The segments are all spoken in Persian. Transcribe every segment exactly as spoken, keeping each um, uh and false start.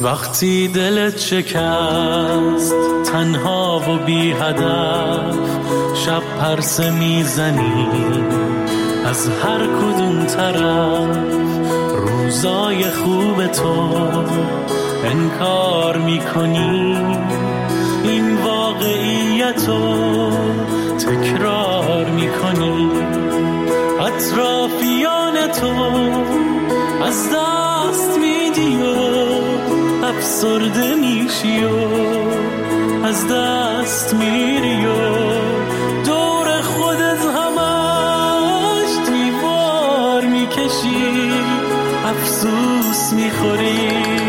وقتی دلت شکست تنها و بی هدف، شب پرسه میزنی از هر کدوم طرف، روزای خوب تو انکار میکنی، این واقعیتو تکرار میکنی، اطرافیان تو از دست میدی و افسرده میشی و از دست میری و دور خودت همش دیوار میکشی، افسوس میخوری،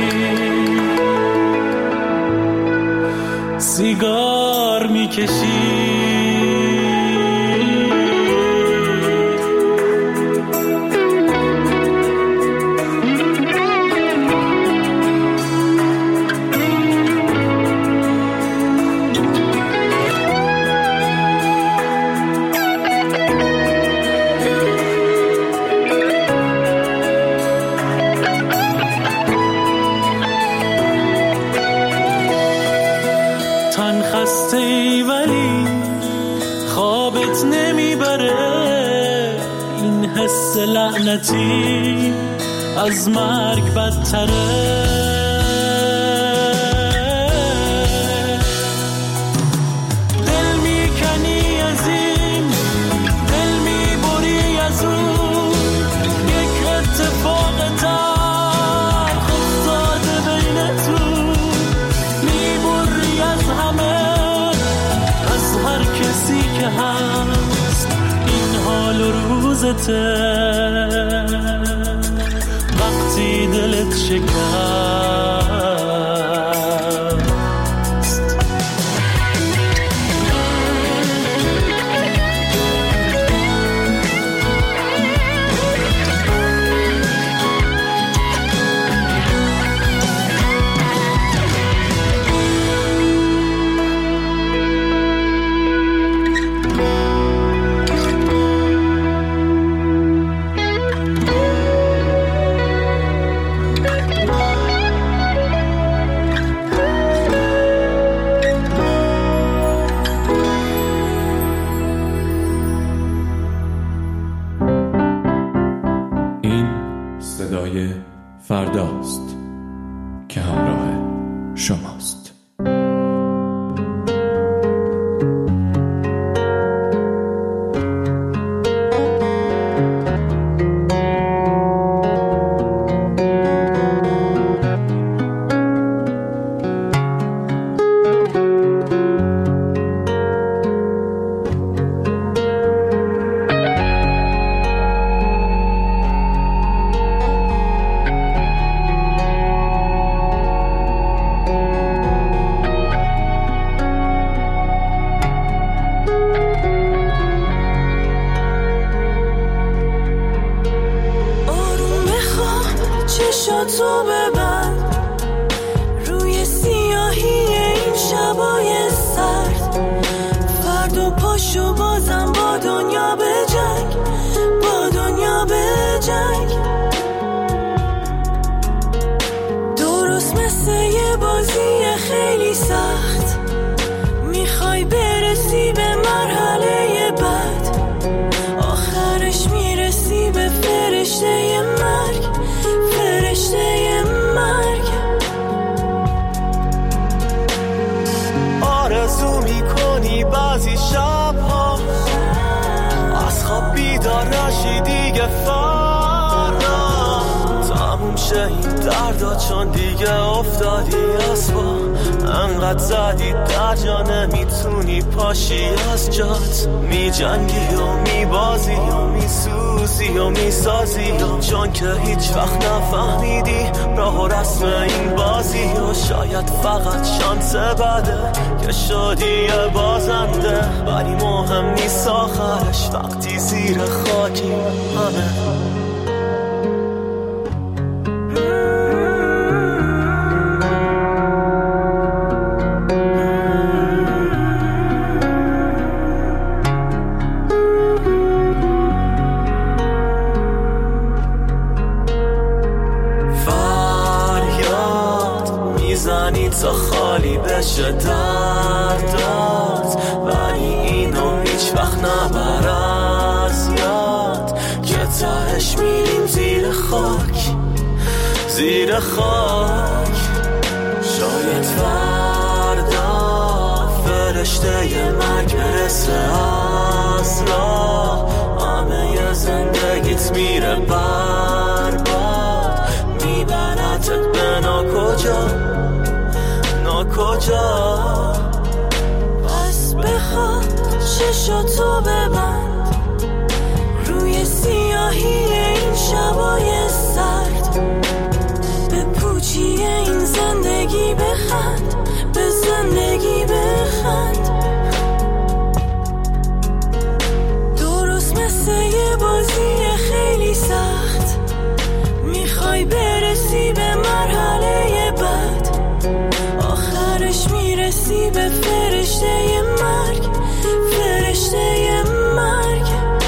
سیگار میکشی. تن خسته ای ولی خوابت نمیبره، این حس لعنتی از مرگ بدتره. دل میکنی از این، دل میبری از اون، یک اتفاق تلخ افتاده بین تو، میبری از همه، از هر کسی که هست، این حال و روزته. وقتی دلت شکست صدای فرداست که همراه شماست. تو ببند روی سیاهی این شبای سرد، فردا پاشو بازم با دنیا به جنگ، با دنیا به جنگ. درست مثل یه بازی خیلی سخت، میخوای برسی به مرحله بعد، آخرش میرسی به فرشته مرگ، فرشته مرگ. آرزو میکنی بعضی شبها از خواب بیدار نشی دیگه، فردا تموم شه این دردا، چون دیگه افتادی از با انقدر زدی در جا نمیتونی پاشی از جات، میجنگی و میبازی و میسوزی و میسازی، چون که هیچ وقت نفهمیدی راه و رسم این بازی، و شاید فقط شانس بده که شدی یه بازنده، ولی مهم نیست آخرش وقتی زیر خاکی همه. منی تا خالی بشه دردات، ولی اینو هیچ وقت نبر از یاد که تهش میریم زیر خاک، زیر خاک. شاید فردا فرشته ی مرگ برسه از راه، همه زندگیت میره برباد، میبرتت به ناکجا ناکجا. پس بخواد چشاتو ببند روی سیاهی این شبای سرد، به پوچی این زندگی بخند، به زندگی بخند. درست مثل یه بازی خیلی سخت، میخوای برسی به مرحله بعد، آخرش میرسی به فرشته مرگ، فرشته مرگ.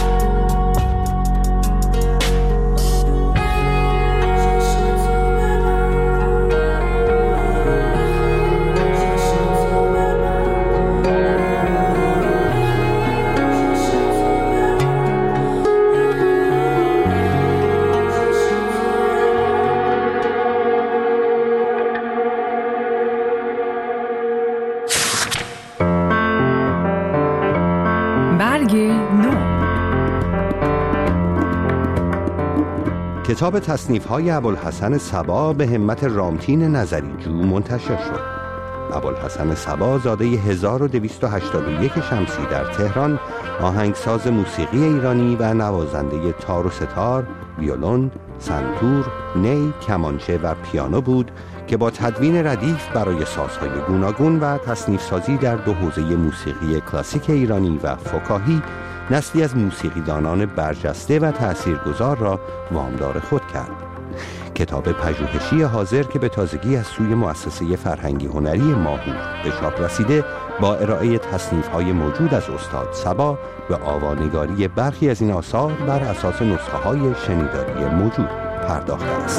کتاب تصنیف‌های ابوالحسن صبا به همت رامتین نظریجو منتشر شد. ابوالحسن صبا زاده هزار و دویست و هشتاد و یک شمسی در تهران، آهنگساز موسیقی ایرانی و نوازنده تار و ستار، ویولون، سنتور، نی، کمانچه و پیانو بود که با تدوین ردیف برای سازهای گوناگون و تصنیف سازی در دو حوزه موسیقی کلاسیک ایرانی و فکاهی نسلی از موسیقیدانان برجسته و تأثیرگذار را وامدار خود کرد. کتاب پژوهشی حاضر که به تازگی از سوی مؤسسه فرهنگی هنری ماهور به چاپ رسیده، با ارائه تصنیف‌های موجود از استاد صبا و آوانگاری برخی از این آثار بر اساس نسخه‌های شنیداری موجود پرداخته است.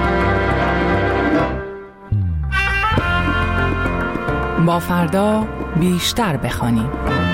با فردا بیشتر بخوانیم.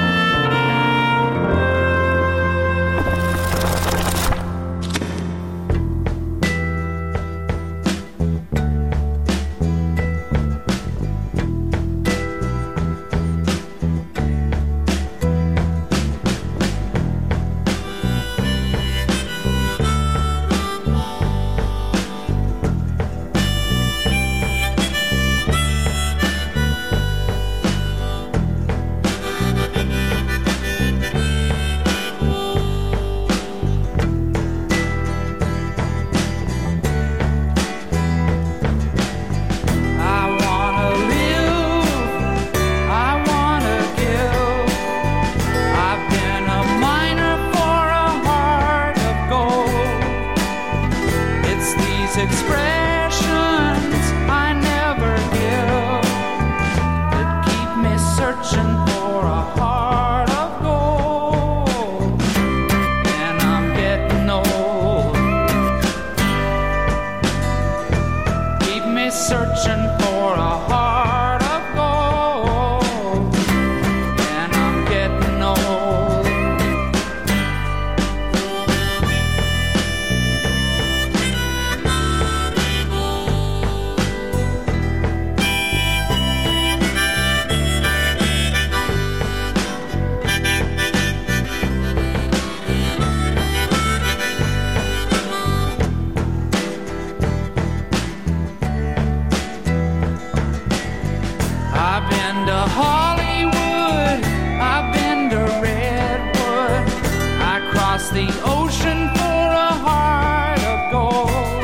The ocean for a heart of gold.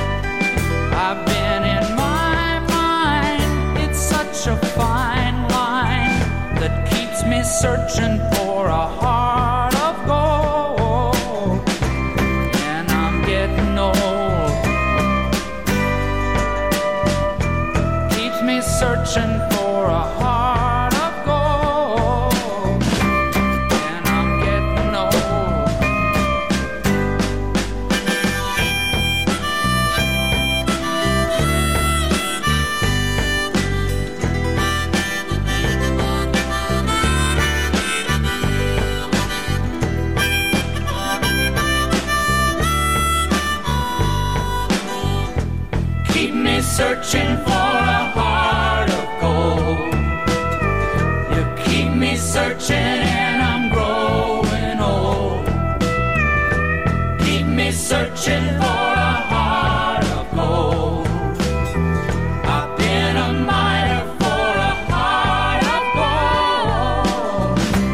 I've been in my mind, it's such a fine line that keeps me searching for a heart of gold. And I'm getting old, keeps me searching for a heart of gold. And I'm getting old. searching for a heart of gold. You keep me searching and I'm growing old. Keep me searching for a heart of gold. I've been a miner for a heart of gold.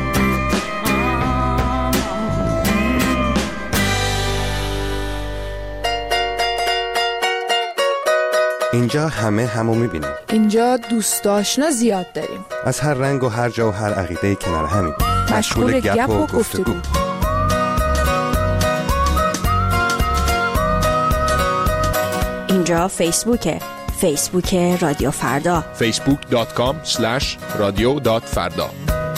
اینجا همه همو میبینیم. اینجا دوست آشنا زیاد داریم. از هر رنگ و هر جا و هر عقیده کنار همین. مشغول گپ و گفتگو. اینجا فیسبوکه. فیسبوک رادیو فردا. فیسبوک دات کام اسلش رادیو دات فردا.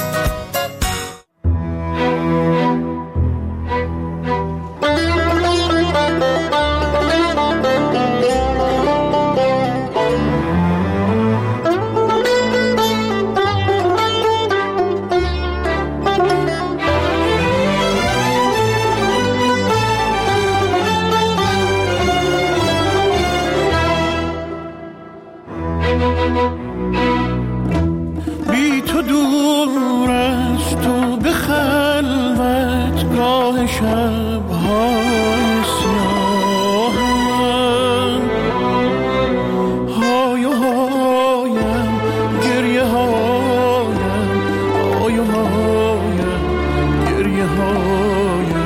بی تو دور از تو به خلوت گاه شب‌های سیاهم های و هایم گریه هایم های و هایم گریه هایم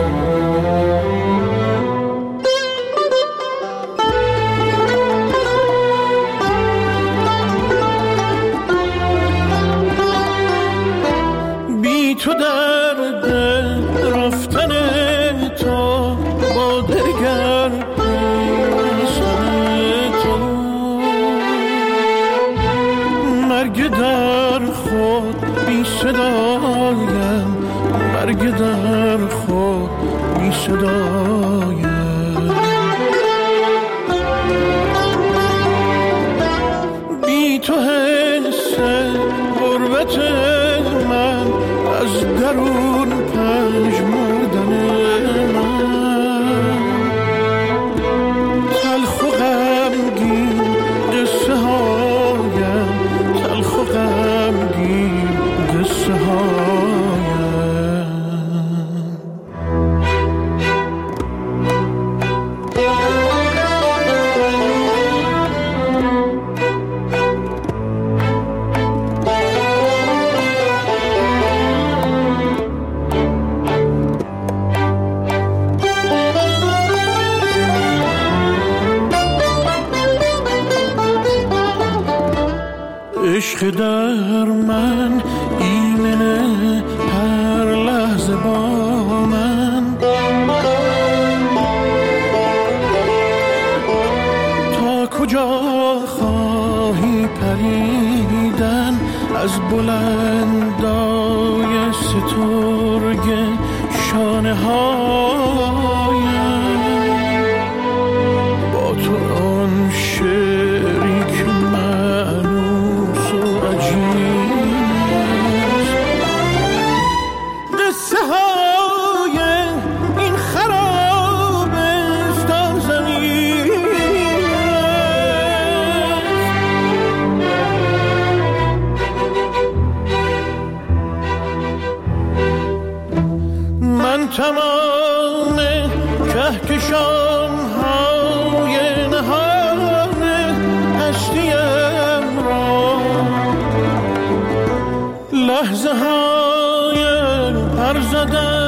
تو در دل رفتن تو با دگر پیوستن تو مرگ در خود بی صدایم مرگ در خود بی صدایم بی تو حس غربت من از درون پژمردن من تلخ و غمگین قصه هایم تلخ و غمگین قصه هایم عشق در من ایمنه هر لحظه با من تا کجا خواهی پریدن از بلندای سترگ شانه هایم با تو آن شعری که معنوس و عجیب قصه های این خرابستان زمین من تمام کهکشان های نهان هستیم را لحظه های پر زدن